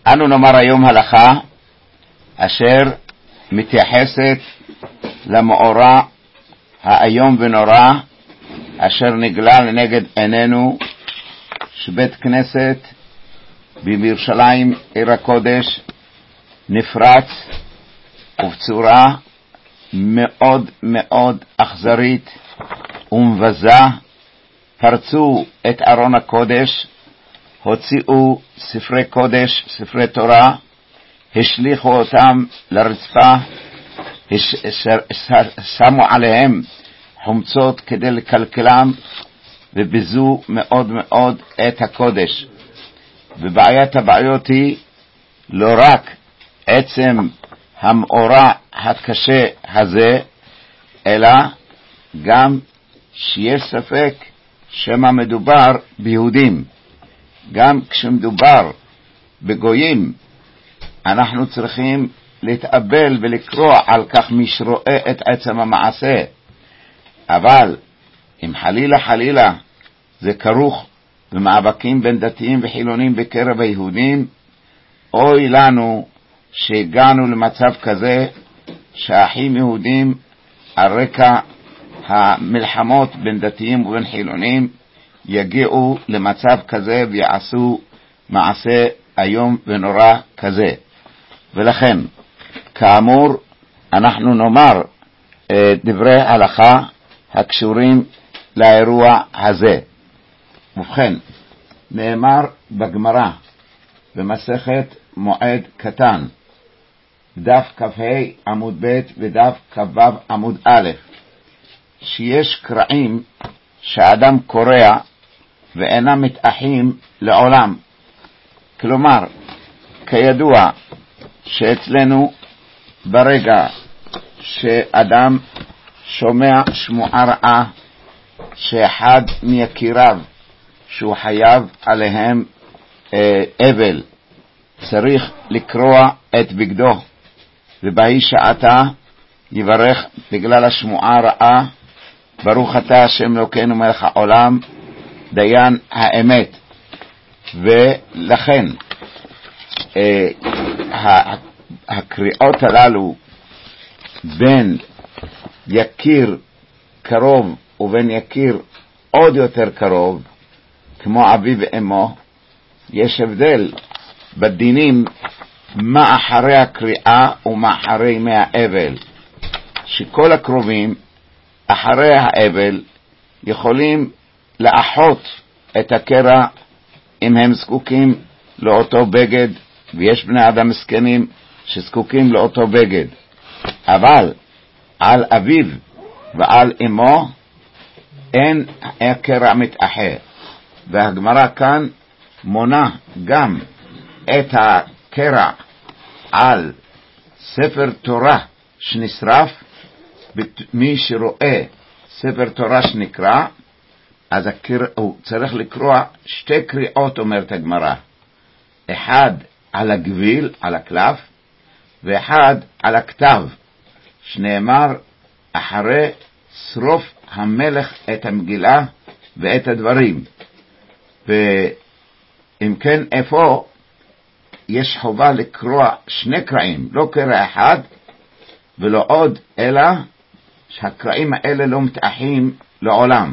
אנו נאמר היום הלכה אשר מתייחסת למאורע האיום ונורא אשר נגלה לנגד עינינו, שבית כנסת בירושלים עיר הקודש נפרץ ובצורה מאוד מאוד אכזרית ומבזה. פרצו את ארון הקודש, הוציאו ספרי קודש, ספרי תורה, השליחו אותם לרצפה, שמו עליהם חומצות כדי לקלקלם, וביזו מאוד מאוד את הקודש. ובעיית הבעיות היא לא רק עצם המאורע הקשה הזה, אלא גם שיש ספק שמה מדובר ביהודים. גם כשמדובר בגויים אנחנו צריכים להתאבל ולקרוא על כך מי שרואה את עצם המעשה. אבל אם חלילה זה כרוך במאבקים בין דתיים וחילונים בקרב היהודים, אוי לנו שהגענו למצב כזה שהאחים יהודים על רקע המלחמות בין דתיים ובין חילונים יגיעו למצב כזה ויעשו מעשה איום ונורא כזה. ולכן כאמור אנחנו נאמר דברי הלכה הקשורים לאירוע הזה. ובכן, נאמר בגמרא במסכת מועד קטן דף כ"ה עמוד ב' ודף כ"ו עמוד א', שיש קרעים שהאדם קורע ואינם מתאחים לעולם. כלומר, כידוע שאצלנו ברגע שאדם שומע שמועה רעה שאחד מיקיריו שהוא חייב עליהם אבל, צריך לקרוע את בגדו, ובהי שעתה יברך בגלל השמועה רעה, ברוך אתה השם אלוקינו מלך העולם דיין האמת. ולכן הקריאות הללו בין יקיר קרוב ובין יקיר עוד יותר קרוב כמו אבי ואמו, יש הבדל בדינים מה אחרי הקריאה ומה אחרי ימי האבל. שכל הקרובים אחרי האבל יכולים לאחות את הקרע אם הם זקוקים לאותו בגד, ויש בני אדם מסכנים שזקוקים לאותו בגד. אבל על אביו ועל אמו אין הקרע מתאחה. והגמרא כאן מונה גם את הקרע על ספר תורה שנשרף. מי שרואה ספר תורה שנקרא, אז הוא צריך לקרוא שתי קריאות, אומרת הגמרא, אחד על הגביל, על הקלף, ואחד על הכתב, שנאמר אחרי שרוף המלך את המגילה ואת הדברים. ואם כן, איפה יש חובה לקרוא שני קרעים, לא קרע אחד ולא עוד, אלא שהקרעים האלה לא מתאחים לעולם.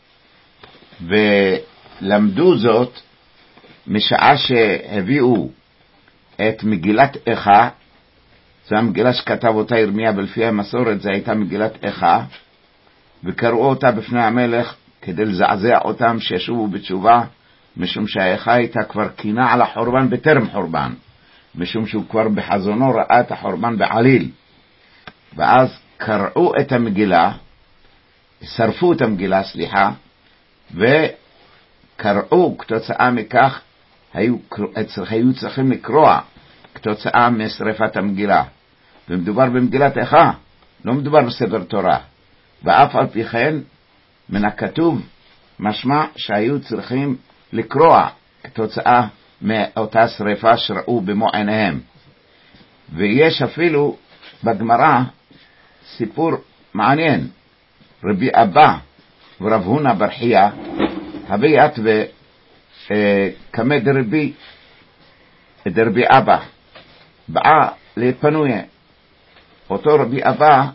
ולמדו זאת משעה שהביאו את מגילת איכה, זו המגילה שכתב אותה ירמיה, ולפי המסורת זו הייתה מגילת איכה, וקראו אותה בפני המלך כדי לזעזע אותם שישובו בתשובה, משום שהאיכה הייתה כבר קינה על החורבן בטרם חורבן, משום שהוא כבר בחזונו ראה את החורבן בעליל. ואז קראו את המגילה, שרפו את המגילה, וקראו כתוצאה מכך, היו צריכים לקרוע כתוצאה משרפת המגילה. ומדובר במגילת איכה, לא מדובר בספר תורה. ואף על פי כן מן הכתוב משמע שהיו צריכים לקרוע כתוצאה מאותה שריפה שראו במו עיניהם. ויש אפילו בגמרא סיפור מעניין. רבי אבא ורב הונא בר חייא הביאת כמה דרבי את רבי אבא, באה להתפנויה. אותו רבי אבא,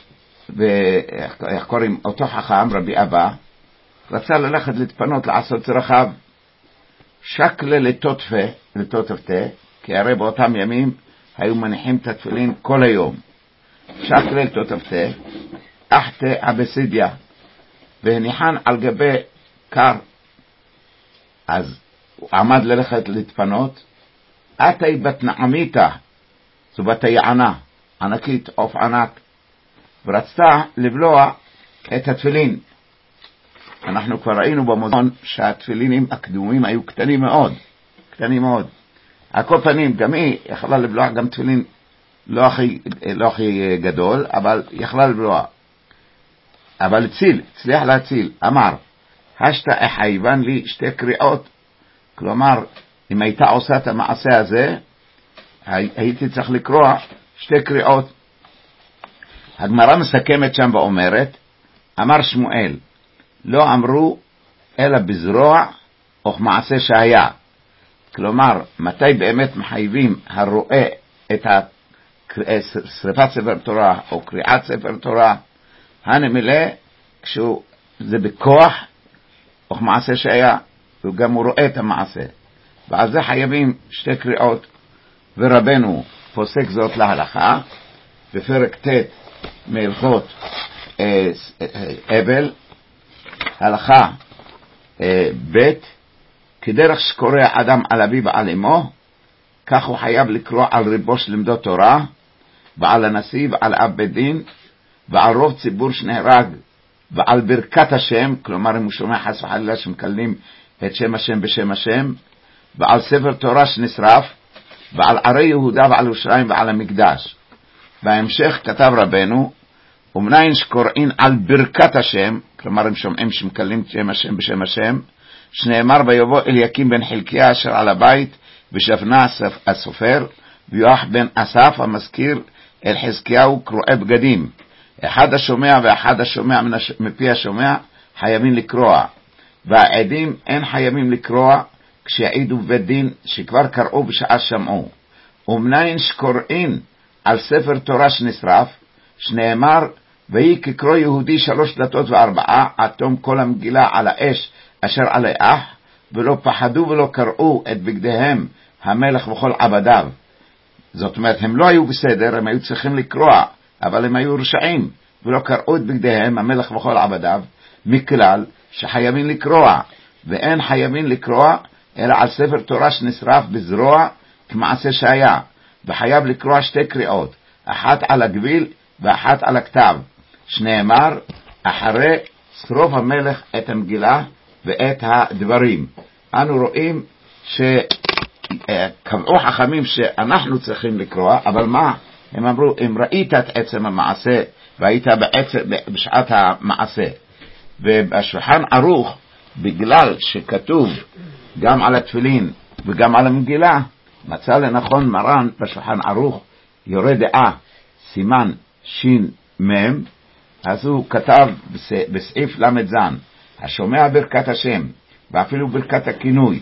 איך קוראים? אותו חכם, רבי אבא, רצה ללכת להתפנות, לעשות צרכיו. שקלה לטוטפתה, כי הרי באותם ימים היו מניחים את התפילין כל היום. שקלה לטוטפתה, אחתה אבסידיה, והניחן על גבי קר. אז הוא עמד ללכת להתפנות, עתי בת נעמיתה, זו בת היענה, ענקית, עוף ענק, ורצתה לבלוע את התפילין. אנחנו כבר ראינו במוזיאון שהתפילינים הקדומים היו קטנים מאוד, קטנים מאוד. על כל פנים, גם היא יכלה לבלוע גם תפילין לא הכי גדול, אבל יכלה לבלוע. אבל הצליח להציל, אמר, השתה החייבן לי שתי קריאות, כלומר, אם הייתה עושה את המעשה הזה, הייתי צריך לקרוא שתי קריאות. הגמרא מסכמת שם ואומרת, אמר שמואל, לא אמרו אלא בזרוע או מעשה שהיה. כלומר, מתי באמת מחייבים הרואה את שריפת ספר תורה או קריאת ספר תורה, הנמלא כשזה בכוח או מעשה שהיה, וגם הוא רואה את המעשה. ועל זה חייבים שתי קריאות, ורבנו פוסק זאת להלכה, בפרק ט' מהלכות אבל, הלכה ב', כדרך שקורא אדם על אביו ועל אמו, כך הוא חייב לקרוא על ריבו של לימדו תורה, ועל הנשיא ועל אב בית דין, ועל רוב ציבור שנהרג, ועל ברכת השם, כלומר אם הוא שומע חס וחלילה שמקללים את שם השם בשם השם, ועל ספר תורה שנשרף, ועל ערי יהודה ועל ירושלים ועל המקדש. בהמשך כתב רבנו, ומניין שקוראים על ברכת השם, כלומר הם שומעים שמקללים את שם השם בשם השם, שנאמר ויבוא אליקים בן חלקיה אשר על הבית, ושפנה הסופר, ויוח בן אסף המזכיר אל חזקיהו קרואי בגדים. אחד השומע ואחד השומע מפי השומע חייבים לקרוע, והעדים אין חייבים לקרוע כשיעידו בבית דין שכבר קראו בשעה שמעו. ומניין שקוראים על ספר תורה שנשרף, שנאמר ויהי כקרוא יהודי 3 דלתות ו4 עד תום כל המגילה על האש אשר עלי אח, ולא פחדו ולא קראו את בגדיהם המלך וכל עבדיו. זאת אומרת, הם לא היו בסדר, הם היו צריכים לקרוע, אבל הם היו רשעים, ולא קראו את בגדיהם המלך וכל עבדיו, מכלל שחייבים לקרוע, ואין חייבים לקרוע אלא על ספר תורה שנשרף בזרוע כמעשה שהיה, וחייב לקרוע שתי קריאות, אחת על הגביל ואחת על הכתב, שנאמר אחרי שרוף המלך את המגילה ואת הדברים. אנו רואים שקבעו חכמים שאנחנו צריכים לקרוא, אבל מה? הם אמרו, אם ראית את עצם המעשה והיית בשעת המעשה. ובשולחן ערוך, בגלל שכתוב גם על התפילין וגם על המגילה, מצא לנכון מרן בשולחן ערוך יורה דעה סימן שין מם, אז הוא כתב בסעיף למד זן, השומע ברכת השם ואפילו ברכת הכינוי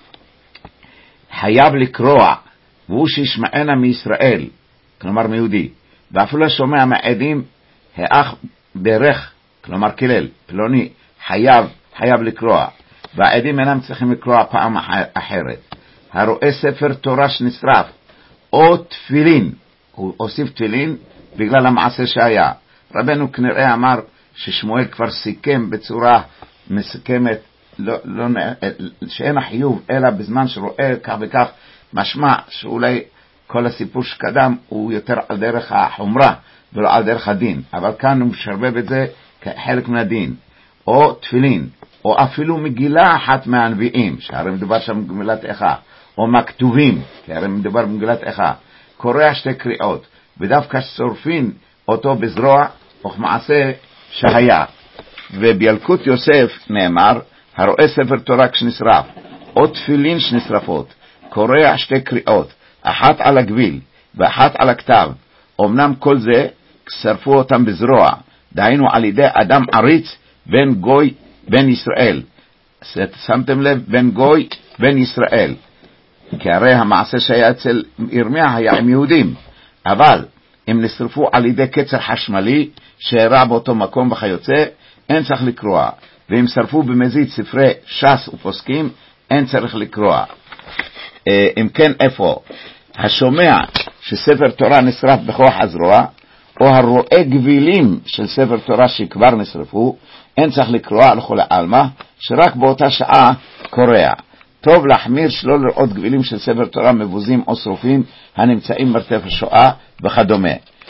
חייב לקרוע, והוא שישמענה מישראל, כלומר מיהודי, ואפילו השומע מעדים האח ברך, כלומר כלל, פלוני חייב לקרוע, והעדים אינם צריכים לקרוע פעם אחרת. הרואה ספר תורה שנשרף או תפילין, הוא הוסיף תפילין בגלל המעשה שהיה. רבנו כנראה אמר ששמואל כבר סיכם בצורה מסכמת, שאין החיוב אלא בזמן שרואה כך וכך, משמע שאולי כל הסיפור שקדם הוא יותר על דרך החומרה ולא על דרך הדין, אבל כאן הוא משרבב את זה כחלק מהדין. או תפילין, או אפילו מגילה אחת מהנביאים, שהרי מדובר שם במגילת איכה, או מכתובים, כי הרי מדובר במגילת איכה, קורא שתי קריאות, ודווקא שורפין אותו בזרוע או מעשה שהיה. ובילקוט יוסף נאמר, הרואה ספר תורה כשנשרף, או תפילין שנשרפות, קורא שתי קריאות, אחת על הגביל ואחת על הכתב. אמנם כל זה שרפו אותם בזרוע, דהיינו על ידי אדם עריץ בן גוי בן ישראל. שמתם לב? בן גוי בן ישראל. כי הרי המעשה שהיה אצל ירמיה היה עם יהודים, אבל אם נשרפו על ידי קצר חשמלי שהרע באותו מקום וכיוצא, אין צריך לקרוע, ואם שרפו במזיד ספרי ש"ס ופוסקים, אין צריך לקרוע. אם כן, איפה? השומע שספר תורה נשרף בכוח הזרוע, או הרואה גבילים של ספר תורה שכבר נשרפו, אין צריך לקרוע לכל העלמא, שרק באותה שעה קורע. טוב להחמיר שלא לראות גבילים של ספר תורה מבוזים או שרופים הנמצאים מרתף השואה וכדומה.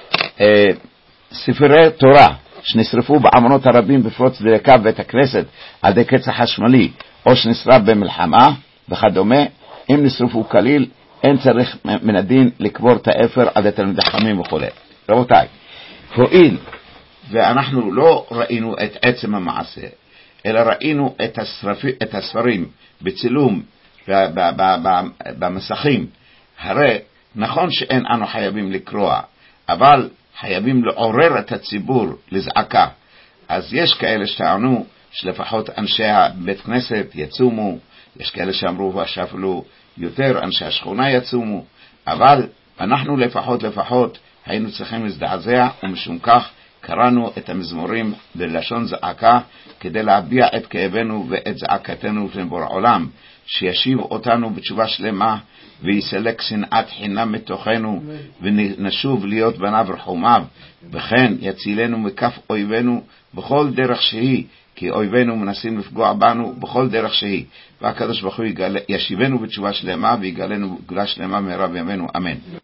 ספרי תורה שנשרפו בעמונות הרבים בפרוץ דלקה בבית הכנסת על ידי קצר חשמלי, או שנשרף במלחמה וכדומה, אם נשרפו כליל, אין צריך מן הדין לקבור את האפר עד תלמידי חכמים וכו'. רבותיי, הואיל ואנחנו לא ראינו את עצם המעשה, אלא ראינו את הספרים בצילום במסכים, הרי נכון שאין אנו חייבים לקרוע, אבל חייבים לעורר את הציבור לזעקה. אז יש כאלה שטענו שלפחות אנשי הבית כנסת יצומו, יש כאלה שאמרו שאפילו יותר אנשי השכונה יצומו, אבל אנחנו לפחות היינו צריכים להזדעזע, ומשום כך קראנו את המזמורים בלשון זעקה, כדי להביע את כאבנו ואת זעקתנו לפני בורא עולם, שישיב אותנו בתשובה שלמה, ויסלק שנאת חינם מתוכנו, ונשוב להיות בניו רחומיו, וכן יצילנו מכף אויבינו בכל דרך שהיא, כי אויבינו מנסים לפגוע בנו בכל דרך שהיא, והקדוש ברוך הוא ישיבנו בתשובה שלמה, ויגלנו גאולה שלמה מהרה בימינו, אמן.